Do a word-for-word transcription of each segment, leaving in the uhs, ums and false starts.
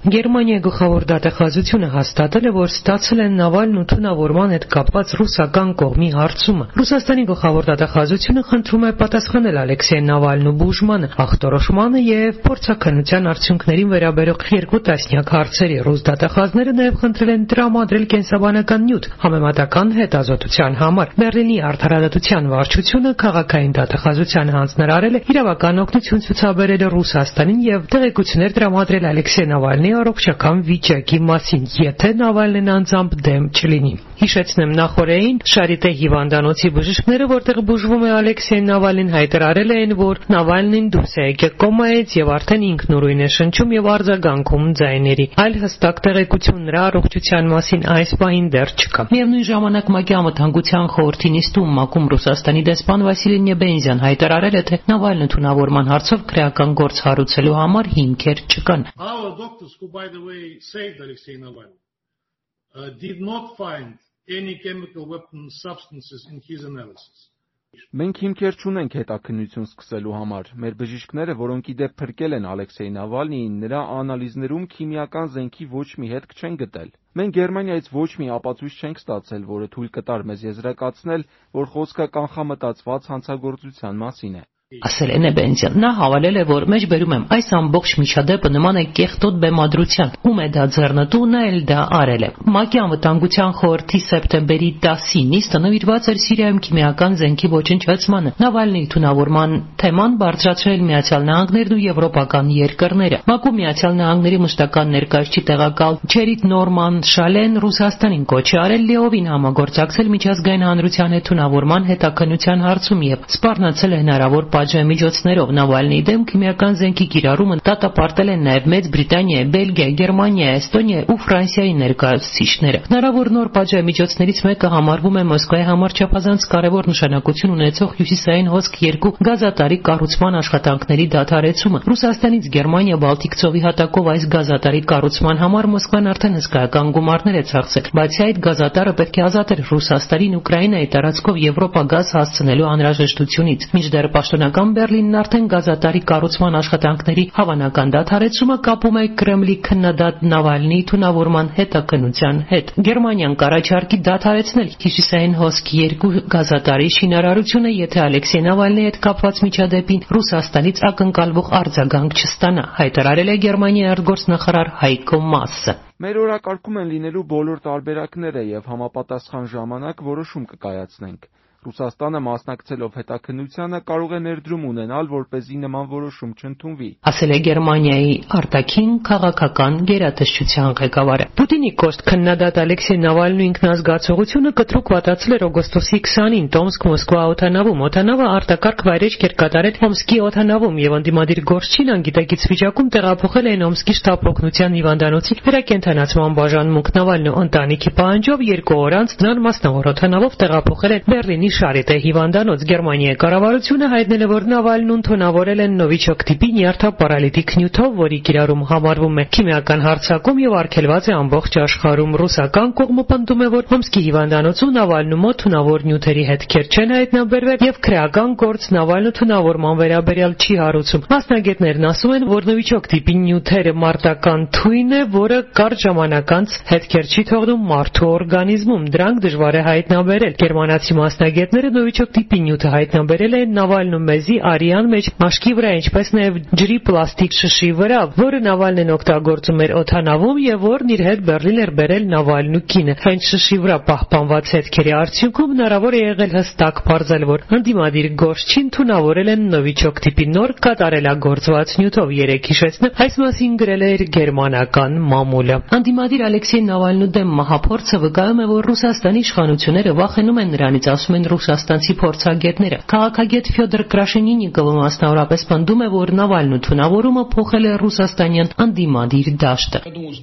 Գերմանիայի գլխավոր դատախազությունը հաստատել է, որ ստացել են Նավալնու թունավորման հետ կապված ռուսական կողմի հարցումը։ Ռուսաստանի գլխավոր դատախազությունը խնդրում է պատասխանել Ալեքսեյ Նավալնու բուժմանը, ախտորոշմանը եւ փորձաքննության արդյունքներին վերաբերող երկու տասնյակ հարցերի։ Ռուս դատախազները նաեւ խնդրել են տրամադրել կենսաբանական նյութ համեմատական հետազոտության համար։ Բեռլինի արդարադատության վարչությունը քաղաքային դատախազությանը հանձնարարել է իրավական օգնություն ցուցաբերել Ռուսաստանին եւ տեղեկություններ տրամադրել Ալեքսեյ Նավալնի առողջական վիճակի մասին, եթե Նավալնին անձամբ դեմ չլինի։ Հիշեցնեմ, նախորդին Շարիտե հիվանդանոցի բժիշկները, որտեղ բուժվում է Ալեքսեյ Նավալին, հայտարարել էին, որ Նավալնին դուրս է եկել կոմայից եւ արդեն ինքնուրույն է շնչում եւ արձագանքում ձայների։ Այլ հստակ տեղեկություն նրա առողջության մասին այս պահին դեռ չկա։ Միևնույն ժամանակ ՄԱԿ-ի անվտանգության խորհրդի նիստում ՄԱԿ-ում Ռուսաստանի դեսպան Վասիլի Նեբենզյան հայտարարել է, թե Նավալնի թունավորման հարցով քրեական գործ հարուցելու համար հիմքեր չկան։ Who, by the way, saved Alexei Navalny, uh, did not find any chemical weapon substances in his analysis. Մենք հիմքեր չունենք հետաքննություն սկսելու համար։ Մեր բժիշկները, որոնք ի դեպ փրկել են Ալեքսեյ Նավալնիին, նրա անալիզներում քիմիական զենքի ոչ մի հետք չեն գտել։ Մենք Գերմանիայից ոչ մի ապացույց չենք ստացել, որը թույլ կտար մեզ եզրակացնել, որ խոսքը կանխամտածված հանցագործության մասին է։ Ասել է Նեբենզյան։ Նա հավելել է, որ մեջբերում եմ այս ամբողջ միջադեպը նման է կեղտոտ բեմադրության, ում է դա ձեռնտու, նա էլ դա արել է։ ՄԱԿ-ի անվտանգության խորհրդի սեպտեմբերի տասի նիստը նվիրված էր Սիրիայում քիմիական զենքի ոչնչացմանը։ Նավալնիի թունավորման թեման բարձրացրել Միացյալ Նահանգներն ու եվրոպական երկրները։ ՄԱԿ-ում Միացյալ Նահանգների մշտական ներկայացուցիչ տեղակալ Չերիտ Նորման Շալեն Ռուսաստանին կոչ է արել լիովին համագործակցել միջազգային հանրության հետ թունավորման հետաքննության հարցում եւ սպառնացել է հնարավոր միջոցներով Նավալնիի դեմ քիմիական զենքի կիրառումը դատապարտել են նաև Մեծ Բրիտանիայի, Բելգիայի, Գերմանիայի, Էստոնիայի ու Ֆրանսիայի ներկայացուցիչները։ Հնարավոր նոր միջոցներից մեկը համարվում է Մոսկվայի համար չափազանց կարևոր նշանակություն ունեցող հյուսիսային հոսք երկու գազատարի կառուցման աշխատանքների դադարեցումը։ Ռուսաստանից Գերմանիա Բալտիկ ծովի հատակով այս գազատարի կառուցման համար Մոսկվան արդեն հսկայական գումարներ է ծախսել։ Բացի այդ, գազատարը պետք է ազատեր Ռուսաստանին Ուկրաինայի տարածքով Եվրոպա գազ հասցնելու անհրաժեշտությունից։ Մինչդեռ պաշտոնական Բեռլինն արդեն գազատարի կառուցման աշխատանքների հավանական դադարեցումը կապում է Կրեմլի քննադատ Նավալնիի թունավորման հետաքննության հետ։ Գերմանիան կառաջարկի դադարեցնել հյուսիսային հոսք երկու գազատարի շինարարությունը, եթե Ալեքսեյ Նավալնիի հետ կապված միջադեպին Ռուսաստանից ակնկալվող արձագանք չստանա, հայտարարել է Գերմանիայի արտգործնախարար Հայկո Մասը։ Մեր օրակարգում են լինելու բոլոր տարբերակները եւ համապատասխան ժամանակ որոշում կկայացնենք։ Ռուսաստանը մասնակցելով հետաքննությանը կարող է ներդրում ունենալ, որպեսզի նման որոշում չընդունվի, ասել է Գերմանիայի արտաքին քաղաքական գերատեսչության ղեկավարը։ Պուտինի կոշտ քննադատ Ալեքսեյ Նավալնու ինքնազգացողությունը կտրուկ վատացել էր օգոստոսի քսանին Տոմսկ-Մոսկվա օդանավում։ Օդանավը արտակարգ վայրեջք էր կատարել Օմսկի օդանավում եւ ընդդիմադիր գործչին անգիտակից վիճակում տեղափոխել էին Օմսկի շտաբ օգնության հիվանդանոցի վերակենդանացման բաժանմունք։ Նավալնու ընտանիքի պահանջով երկու օր անց նրան մասնավոր օդանավով տեղափոխել են Բեռլինի Շարիտե հիվանդանոց։ Գերմանիայի կառավարությունը հայտնել է, որ Նավալնուն թունավորել են նովիչոկ տիպի նյարդապարալիտիկ նյութով, որի կիրառում համարվում է քիմիական հարձակում եւ արգելված է ամբողջ աշխարհում։ Ռուսական կողմը պնդում է, որ Օմսկի հիվանդանոցում Նավալնու մոտ թունավոր նյութերի հետքեր չեն հայտնաբերվել եւ քրեական գործ Նավալնու թունավորման վերաբերյալ չի հարուցում։ Մասնագետներն ասում են, որ նովիչոկ տիպի նյութերը մարտական թույն է, որը կարճ ժամանակ անց հետքեր չի թողնում մարդու օրգանիզմում։ Դրանք դժվար է հայտնաբերել։ Գերմանացի մասնագետ Ները նովիչոկ տիպի նյութը հայտնաբերել են Նավալնու մեզի արյան մեջ, մաշկի վրա, ինչպես նաև ջրի պլաստիկ շշի վրա, որը Նավալնին օգտագործում էր օդանավում եւ որն իր հետ Բեռլին էր բերել Նավալնու կինը։ Հենց շշի վրա պահպանված հետքերի արդյունքում հնարավոր է եղել հստակ պարզել, որ ընդդիմադիր գործչին թունավորել են նովիչոկ տիպի նոր կատարելագործված նյութով։ Երեք հիշեցնեմ, այս մասին գրել էր գերմանական մամուլը։ Ընդդիմադիր Ալեքսեյ Նավալնու դեմ մահափորձը վկայում է, որ Ռուսաստանի իշխանությունները վախենում են նրանից, ասում են ռուսաստանցի փորձագետները։ Քաղաքագետ Ֆյոդոր Կրաշենինիկովը մասնավորապես պնդում է, որ Նավալնու թունավորումը փոխել է ռուսաստանյան ընդդիմադիր դաշտը։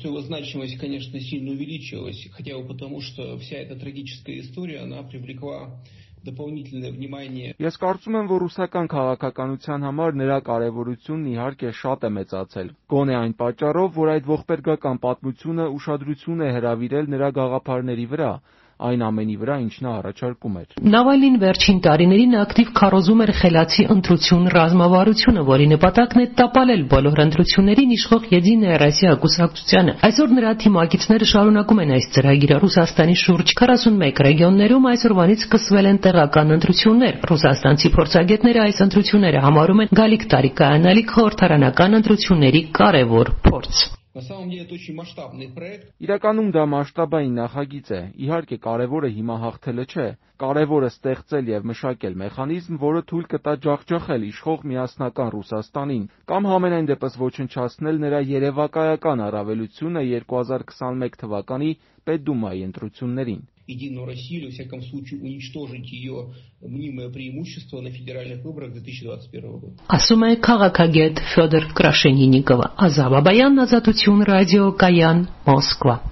Ես կարծում եմ, որ ռուսական քաղաքականության համար նրա կարևորությունն իհարկե շատ է մեծացել։ Գոնե այն պատճառով, որ այդ ողբերգական պատմությունը ուշադրություն է հրավիրել նրա գաղափարների վրա։ այն ամենի վրա, ինչ նա առաջարկում էր։ Նավալնին վերջին տարիներին ակտիվ քարոզում էր խելացի ընտրություն ռազմավարությունը, որի նպատակն է տապալել բոլոր ընտրություններին իշխող Եդինայա Ռոսիա կուսակցությանը։ Այսօր նրա թիմակիցները շարունակում են այս ծրագիրը։ Ռուսաստանի շուրջ քառասունմեկ ռեգիոններում այսօրվանից սկսվել են տեղական ընտրություններ։ Ռուսաստանցի փորձագետները այս ընտրությունները համարում են գալիք տարի կայանալիք խորհրդարանական ընտրությունների կարևոր փորձ։ Իրականում դա մասշտաբային նախագիծ է։ Իհարկե, կարևորը հիմա հաղթելը չէ։ Կարևորը ստեղծել եւ մշակել մեխանիզմ, որը թույլ կտա ջախջախել իշխող միասնական Ռուսաստանին կամ համենայն դեպս ոչնչացնել նրա երևակայական առավելությունը երկու հազար քսաներեք թվականի Պետդումայի ընտրություններին։ Единую Россию, во всяком случае, уничтожить ее мнимое преимущество на федеральных выборах две тысячи двадцать первого года. Ասում է քաղաքագետ Ֆյոդոր Կրաշենինիկովը, Ազավ Բաբայան, Ազատություն ռադիո, Կայան, Մոսկվա։